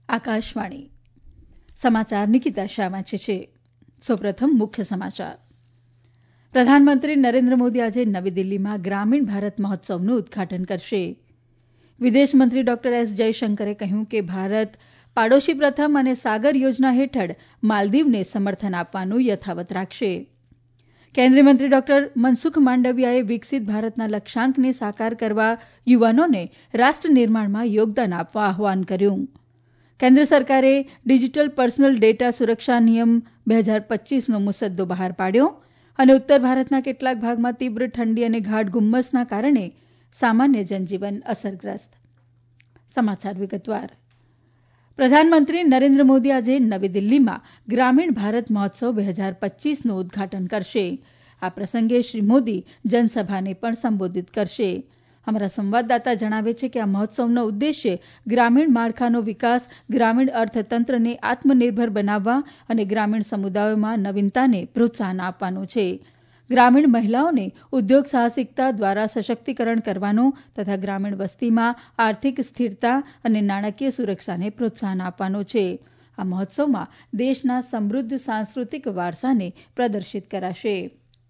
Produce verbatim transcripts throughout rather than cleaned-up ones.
આકાશવાણી સમાચાર નિકિતા શાહ વાંચે છે. સૌપ્રથમ મુખ્ય સમાચાર. પ્રધાનમંત્રી નરેન્દ્ર મોદી આજે નવી દિલ્હીમાં ગ્રામીણ ભારત મહોત્સવનું ઉદઘાટન કરશે. વિદેશમંત્રી ડોક્ટર એસ જયશંકરે કહ્યું કે ભારત પાડોશી પ્રથમ અને સાગર યોજના હેઠળ માલદીવને સમર્થન આપવાનું યથાવત રાખશે. કેન્દ્રીય મંત્રી ડોક્ટર મનસુખ માંડવિયાએ વિકસિત ભારતના લક્ષ્યાંકને સાકાર કરવા યુવાનોને રાષ્ટ્ર નિર્માણમાં યોગદાન આપવા આહવાન કર્યું. કેન્દ્ર સરકારે ડિજીટલ પર્સનલ ડેટા સુરક્ષા નિયમ બે હજાર પચ્ચીસનો મુસદ્દો બહાર પાડ્યો અને ઉત્તર ભારતના કેટલાક ભાગમાં તીવ્ર ઠંડી અને ગાઢ ગુમ્મસના કારણે સામાન્ય જનજીવન અસરગ્રસ્ત. સમાચાર વિગતવાર. પ્રધાનમંત્રી નરેન્દ્ર મોદી આજે નવી દિલ્હીમાં ગ્રામીણ ભારત મહોત્સવ બે હજાર પચ્ચીસનું ઉદઘાટન કરશે. આ પ્રસંગે શ્રી મોદી જનસભાને પણ સંબોધિત કરશે. અમારા સંવાદદાતા જણાવે છે કે આ મહોત્સવનો ઉદ્દેશ્ય ગ્રામીણ માળખાનો વિકાસ, ગ્રામીણ અર્થતંત્રને આત્મનિર્ભર બનાવવા અને ગ્રામીણ સમુદાયોમાં નવીનતાને પ્રોત્સાહન આપવાનો છે. ગ્રામીણ મહિલાઓને ઉદ્યોગ સાહસિકતા દ્વારા સશક્તિકરણ કરવાનો તથા ગ્રામીણ વસ્તીમાં આર્થિક સ્થિરતા અને નાણાકીય સુરક્ષાને પ્રોત્સાહન આપવાનો છે. આ મહોત્સવમાં દેશના સમૃદ્ધ સાંસ્કૃતિક વારસાને પ્રદર્શિત કરાશે.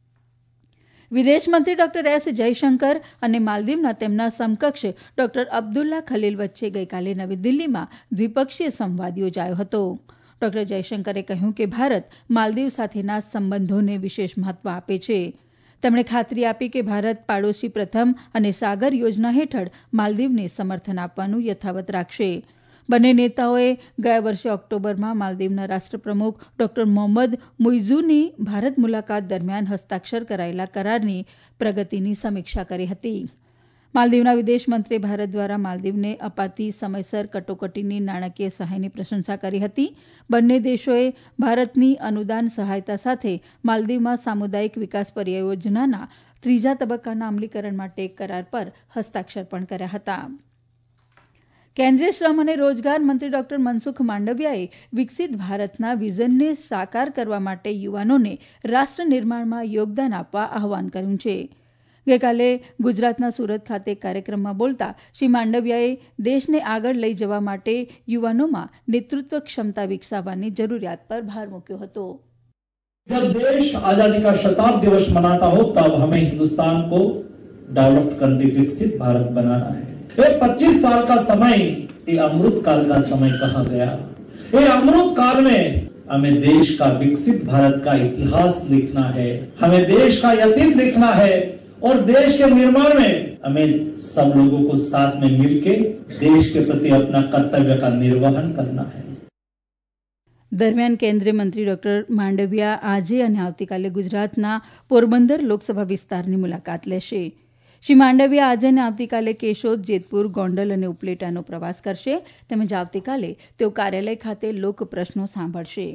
વિદેશમંત્રી ડોક્ટર એસ જયશંકર અને માલદીવના તેમના સમકક્ષ ડોક્ટર અબ્દુલ્લા ખલીલ વચ્ચે ગઈકાલે નવી દિલ્હીમાં દ્વિપક્ષીય સંવાદ યોજાયો હતો. ડોક્ટર જયશંકરે કહ્યું કે ભારત માલદીવ સાથેના સંબંધોને વિશેષ મહત્વ આપે છે. તેમણે ખાતરી આપી કે ભારત પાડોશી પ્રથમ અને સાગર યોજના હેઠળ માલદીવને સમર્થન આપવાનું યથાવત રાખશે. બંને નેતાઓએ ગયા વર્ષે ઓક્ટોબરમાં માલદીવના રાષ્ટ્રપ્રમુખ ડોક્ટર મોહમ્મદ મુઇઝુની ભારત મુલાકાત દરમિયાન હસ્તાક્ષર કરાયેલા કરારની પ્રગતિની સમીક્ષા કરી હતી. માલદીવના વિદેશમંત્રીએ ભારત દ્વારા માલદીવને અપાતી સમયસર કટોકટીની નાણાકીય સહાયની પ્રશંસા કરી હતી. બંને દેશોએ ભારતની અનુદાન સહાયતા સાથે માલદીવમાં સામુદાયિક વિકાસ પરિયોજનાના ત્રીજા તબક્કાના અમલીકરણ માટે એક કરાર પર હસ્તાક્ષર પણ કર્યા હતા. કેન્દ્રીય શ્રમ અને રોજગાર મંત્રી ડોક્ટર મનસુખ માંડવિયાએ વિકસિત ભારતના વિઝનને સાકાર કરવા માટે યુવાનોને રાષ્ટ્ર નિર્માણમાં યોગદાન આપવા આહવાન કર્યું છે. ગઈકાલે ગુજરાતના સુરત ખાતે એક કાર્યક્રમમાં બોલતા શ્રી માંડવિયાએ દેશને આગળ લઈ જવા માટે યુવાનોમાં નેતૃત્વ ક્ષમતા વિકસાવવાની જરૂરિયાત પર ભાર મૂક્યો હતો. जब देश आजादी का शताब्दी दिवस मनाता हो तब हमें हिंदुस्तान को डेवलप करने विकसित भारत बनाना है. ये पच्चीस साल का समय ये अमृत काल का समय कहा गया. ये अमृत काल में हमें देश का विकसित भारत का इतिहास लिखना है, हमें देश का अतीत लिखना है और देश के निर्माण में हमें सब लोगों को साथ में मिलके देश के प्रति अपना कर्तव्य का निर्वहन करना है. દરમિયાન કેન્દ્રીય મંત્રી ડોક્ટર માંડવિયા આજે અને આવતીકાલે ગુજરાતના પોરબંદર લોકસભા વિસ્તારની મુલાકાત લેશે. શ્રી માંડવિયા આજે અને આવતીકાલે કેશોદ, જેતપુર, ગોંડલ અને ઉપલેટાનો પ્રવાસ કરશે. તેમજ આવતીકાલે તેઓ કાર્યાલય ખાતે લોકપ્રશ્નો સાંભળશે.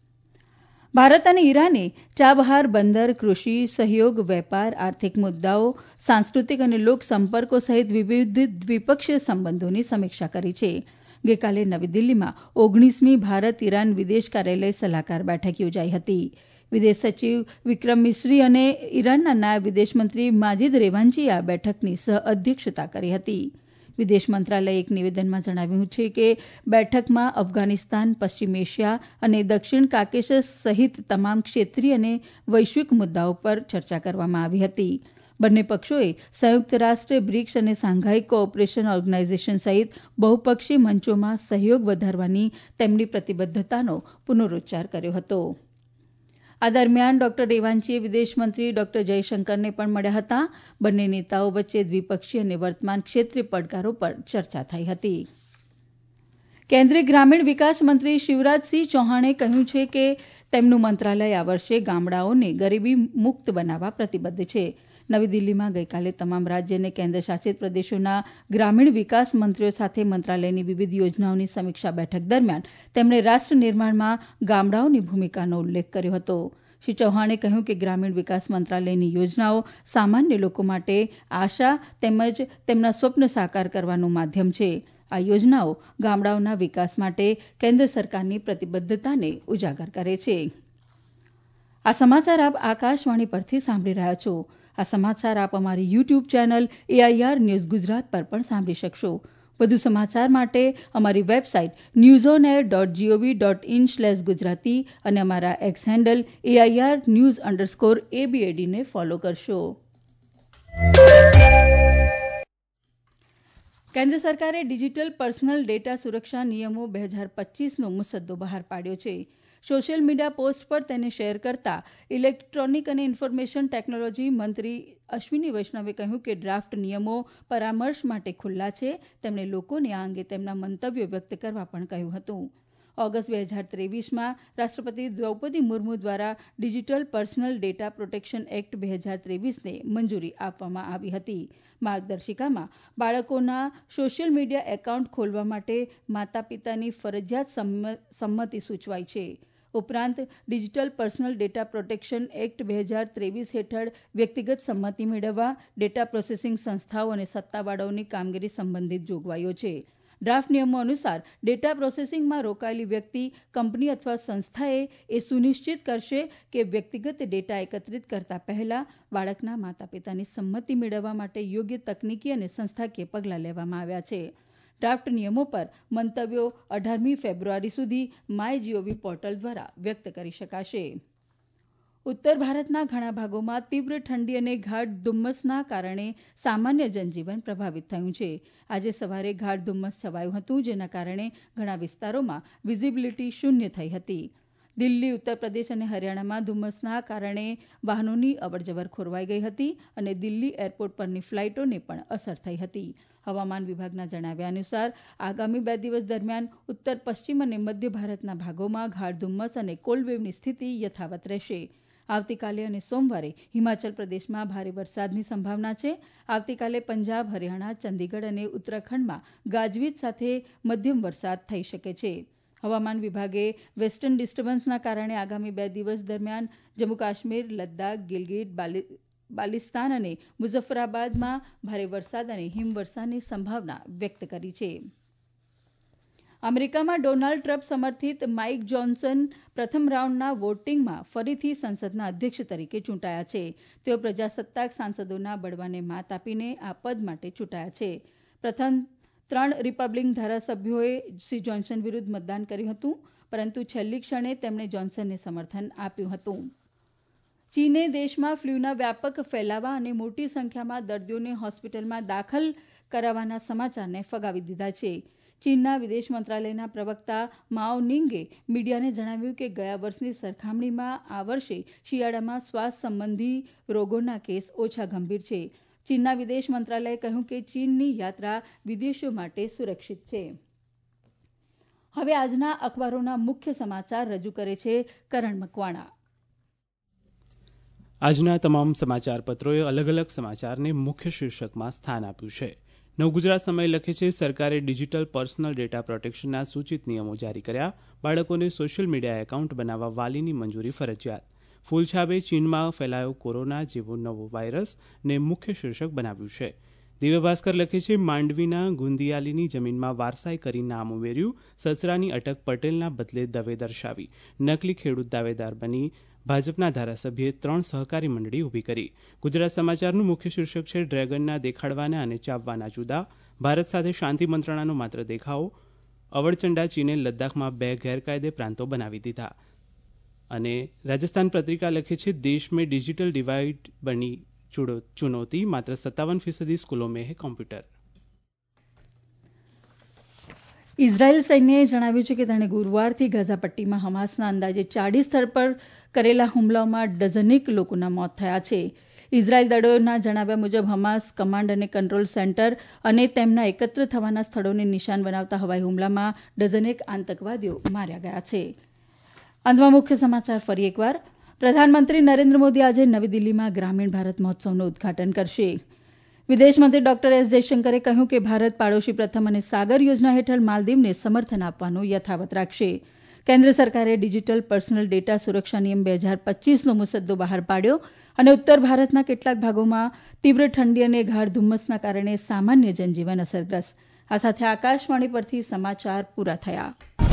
ભારત અને ઈરાને ચાબહાર બંદર, કૃષિ સહયોગ, વેપાર, આર્થિક મુદ્દાઓ, સાંસ્કૃતિક અને લોક સંપર્કો સહિત વિવિધ દ્વિપક્ષીય સંબંધોની સમીક્ષા કરી છે. ગઈકાલે નવી દિલ્હીમાં ઓગણીસમી ભારત ઈરાન વિદેશ કાર્યાલય સલાહકાર બેઠક યોજાઈ હતી. વિદેશ સચિવ વિક્રમ મિસ્રી અને ઈરાનના નાયબ વિદેશમંત્રી માજીદ રેવાન્જીએ આ બેઠકની સહ અધ્યક્ષતા કરી હતી. વિદેશ મંત્રાલયે એક નિવેદનમાં જણાવ્યું છે કે બેઠકમાં અફઘાનિસ્તાન, પશ્ચિમ એશિયા અને દક્ષિણ કાકેશસ સહિત તમામ ક્ષેત્રીય અને વૈશ્વિક મુદ્દાઓ પર ચર્ચા કરવામાં આવી હતી. બંને પક્ષોએ સંયુક્ત રાષ્ટ્ર, બ્રિક્સ અને શાંઘાઈ કોઓપરેશન ઓર્ગેનાઇઝેશન સહિત બહુપક્ષી મંચોમાં સહયોગ વધારવાની તેમની પ્રતિબદ્ધતાનો પુનરોચ્ચાર કર્યો હતો. આ દરમિયાન ડોક્ટર રેવાન્ચીએ વિદેશમંત્રી ડોક્ટર જયશંકરને પણ મળ્યા હતા. બંને નેતાઓ વચ્ચે દ્વિપક્ષીય અને વર્તમાન ક્ષેત્રીય પડકારો પર ચર્ચા થઈ હતી. કેન્દ્રીય ગ્રામીણ વિકાસ મંત્રી શિવરાજસિંહ ચૌહાણે કહ્યું છે કે તેમનું મંત્રાલય આ વર્ષે ગામડાઓને ગરીબી મુક્ત બનાવવા પ્રતિબદ્ધ છે. નવી દિલ્હીમાં ગઈકાલે તમામ રાજ્ય અને કેન્દ્ર શાસિત પ્રદેશોના ગ્રામીણ વિકાસ મંત્રીઓ સાથે મંત્રાલયની વિવિધ યોજનાઓની સમીક્ષા બેઠક દરમિયાન તેમણે રાષ્ટ્ર નિર્માણમાં ગામડાઓની ભૂમિકાનો ઉલ્લેખ કર્યો હતો. શ્રી ચૌહાણે કહ્યું કે ગ્રામીણ વિકાસ મંત્રાલયની યોજનાઓ સામાન્ય લોકો માટે આશા તેમજ તેમના સ્વપ્ન સાકાર કરવાનું માધ્યમ છે. આ યોજનાઓ ગામડાઓના વિકાસ માટે કેન્દ્ર સરકારની પ્રતિબદ્ધતાને ઉજાગર કરે છે. આ સમાચાર આપ આકાશવાણી પરથી સાંભળી રહ્યા છો. આ સમાચાર આપ અમારી YouTube channel AIR news Gujarat પર પણ સાંભળી શકશો. વધુ સમાચાર માટે અમારી website news on air dot GOV dot in slash Gujarati અને અમારા X handle AIR news underscore એબીએડીને ફોલો કરશો. કેન્દ્ર સરકારે ડિજીટલ પર્સનલ ડેટા સુરક્ષા નિયમો બે હજાર પચીસનો મુસદ્દો બહાર પાડ્યો છે. સોશિયલ મીડિયા પોસ્ટ પર તેને શેર કરતા ઇલેક્ટ્રોનિક અને ઇન્ફોર્મેશન ટેકનોલોજી મંત્રી અશ્વિની વૈષ્ણવે કહ્યું કે ડ્રાફ્ટ નિયમો પરામર્શ માટે ખુલ્લા છે. તેમણે લોકોને આ અંગે તેમના મંતવ્યો વ્યક્ત કરવા પણ કહ્યું હતું. ઓગસ્ટ બે હજાર ત્રેવીસમાં રાષ્ટ્રપતિ દ્રૌપદી મુર્મુ દ્વારા digital personal data protection act બે હજાર ત્રેવીસને મંજૂરી આપવામાં આવી હતી. માર્ગદર્શિકામાં બાળકોના સોશિયલ મીડિયા એકાઉન્ટ ખોલવા માટે માતા પિતાની ફરજિયાત સંમતિ સૂચવાઈ છે. ઉપરાંત digital personal data protection act બે હજાર ત્રેવીસ હેઠળ વ્યક્તિગત સંમતિ મેળવવા ડેટા પ્રોસેસિંગ સંસ્થાઓ અને સત્તાવાળાઓની કામગીરી સંબંધિત જોગવાઈઓ છે. ડ્રાફ્ટ નિયમો અનુસાર ડેટા પ્રોસેસિંગમાં રોકાયેલી વ્યક્તિ, કંપની અથવા સંસ્થાએ એ સુનિશ્ચિત કરશે કે વ્યક્તિગત ડેટા એકત્રિત કરતા પહેલા બાળકના માતા પિતાની સંમતિ મેળવવા માટે યોગ્ય તકનીકી અને સંસ્થાકીય પગલાં લેવામાં આવ્યા છે. ડ્રાફ્ટ નિયમો પર મંતવ્યો અઢારમી ફેબ્રુઆરી સુધી માય જીઓવી પોર્ટલ દ્વારા વ્યક્ત કરી શકાશે. ઉત્તર ભારતના ઘણા ભાગોમાં તીવ્ર ઠંડી અને ગાઢ ધુમ્મસના કારણે સામાન્ય જનજીવન પ્રભાવિત થયું છે. આજે સવારે ગાઢ ધુમ્મસ છવાયું હતું, જેના કારણે ઘણા વિસ્તારોમાં વિઝિબિલિટી શૂન્ય થઈ હતી. દિલ્હી, ઉત્તર પ્રદેશ અને હરિયાણામાં ધુમ્મસના કારણે વાહનોની અવરજવર ખોરવાઈ ગઈ હતી અને દિલ્હી એરપોર્ટ પરની ફ્લાઇટોને પણ અસર થઈ હતી. હવામાન વિભાગના જણાવ્યા અનુસાર આગામી બે દિવસ દરમિયાન ઉત્તર પશ્ચિમ અને મધ્ય ભારતના ભાગોમાં ગાઢ ધુમ્મસ અને કોલ્ડવેવની સ્થિતિ યથાવત રહેશે. આવતીકાલે અને સોમવારે હિમાચલ પ્રદેશમાં ભારે વરસાદની સંભાવના છે. આવતીકાલે પંજાબ, હરિયાણા, ચંદીગઢ અને ઉત્તરાખંડમાં ગાજવીજ સાથે મધ્યમ વરસાદ થઈ શકે છે. હવામાન વિભાગે વેસ્ટર્ન ડિસ્ટર્બન્સના કારણે આગામી બે દિવસ દરમિયાન જમ્મુ કાશ્મીર, લદ્દાખ, ગિલગિટ, બાલ્ટિસ્તાન અને મુઝફ્ફરાબાદમાં ભારે વરસાદ અને હિમવર્ષાની સંભાવના વ્યક્ત કરી છે. અમેરિકામાં ડોનાલ્ડ ટ્રમ્પ સમર્થિત માઇક જોન્સન પ્રથમ રાઉન્ડના વોટિંગમાં ફરીથી સંસદના અધ્યક્ષ તરીકે ચૂંટાયા છે. તેઓ પ્રજાસત્તાક સાંસદોના બળવાને માત આપીને આ પદ માટે ચૂંટાયા છે. પ્રથમ ત્રણ રિપબ્લિકન ધારાસભ્યોએ શ્રી જોન્સન વિરુદ્ધ મતદાન કર્યું હતું, પરંતુ છેલ્લી ક્ષણે તેમણે જોન્સનને સમર્થન આપ્યું હતું. ચીને દેશમાં ફ્લૂના વ્યાપક ફેલાવા અને મોટી સંખ્યામાં દર્દીઓને હોસ્પિટલમાં દાખલ કરાવવાના સમાચારને ફગાવી દીધા છે. ચીનના વિદેશ મંત્રાલયના પ્રવક્તા માઓ નિંગે મીડિયાને જણાવ્યું કે ગયા વર્ષની સરખામણીમાં આ વર્ષે શિયાળામાં શ્વાસ સંબંધી રોગોના કેસ ઓછા ગંભીર છે. ચીનના વિદેશ મંત્રાલયે કહ્યું કે ચીનની યાત્રા વિદેશીઓ માટે સુરક્ષિત છે. હવે આજના અખબારોના મુખ્ય સમાચાર રજૂ કરે છે કરણ મકવાણા. આજના તમામ સમાચાર પત્રોએ અલગ અલગ સમાચારને મુખ્ય શીર્ષકમાં સ્થાન આપ્યું છે. નવગુજરાત સમય લખે છે, સરકારે ડિજીટલ પર્સનલ ડેટા પ્રોટેક્શનના સૂચિત નિયમો જારી કર્યા. બાળકોને સોશિયલ મીડિયા એકાઉન્ટ બનાવવા વાલીની મંજૂરી ફરજિયાત. ફૂલછાબે ચીનમાં ફેલાયો કોરોના જેવો નવો વાયરસ ને મુખ્ય શીર્ષક બનાવ્યું છે. દિવ્ય ભાસ્કર લખે છે, માંડવીના ગુંદિયાલીની જમીનમાં વારસાઈ કરી નામ ઉમેર્યું. સસરાની અટક પટેલના બદલે દવે દર્શાવી. નકલી ખેડૂત દાવેદાર બની ભાજપના ધારાસભ્યે ત્રણ સહકારી મંડળી ઊભી કરી. ગુજરાત સમાચારનું મુખ્ય શીર્ષક છે, ડ્રેગનના દેખાડવાના અને ચાવવાના જુદા. ભારત સાથે શાંતિ મંત્રણાનો માત્ર દેખાવો. અવળચંડા ચીને લદ્દાખમાં બે ગેરકાયદે પ્રાંતો બનાવી દીધા. અને રાજસ્થાન પત્રિકા લખે છે, દેશ में डिजिटल डिवाइड बनी चुनौती, मात्र सत्तावन फीसदी स्कूलों में है कम्प्यूटर. ઇઝરાયેલ સૈન્યએ જણાવ્યું છે કે તેણે ગુરુવારથી ગાઝા પટ્ટીમાં હમાસના અંદાજે ચાળીસ સ્થળ પર કરેલા હુમલાઓમાં ડઝનેક લોકોના મોત થયા છે. ઇઝરાયેલ દળોના જણાવ્યા મુજબ હમાસ કમાન્ડ અને કંટ્રોલ સેન્ટર અને તેમના એકત્ર થવાના સ્થળોને નિશાન બનાવતા હવાઈ હુમલામાં ડઝનેક આતંકવાદીઓ માર્યા ગયા છે. અંતમાં મુખ્ય સમાચાર ફરી એકવાર. પ્રધાનમંત્રી નરેન્દ્ર મોદી આજે નવી દિલ્હીમાં ગ્રામીણ ભારત મહોત્સવનું ઉદઘાટન કરશે. વિદેશમંત્રી ડોક્ટર એસ જયશંકરે કહ્યું કે ભારત પાડોશી પ્રથમ અને સાગર યોજના હેઠળ માલદીવને સમર્થન આપવાનું યથાવત રાખશે. કેન્દ્ર સરકારે ડિજીટલ પર્સનલ ડેટા સુરક્ષા નિયમ બે હજાર પચીસનો મુસદ્દો બહાર પાડ્યો અને ઉત્તર ભારતના કેટલાક ભાગોમાં તીવ્ર ઠંડી અને ગાઢ ધુમ્મસના કારણે સામાન્ય જનજીવન અસરગ્રસ્ત. આ સાથે આકાશવાણી પરથી સમાચાર પૂરા થયા.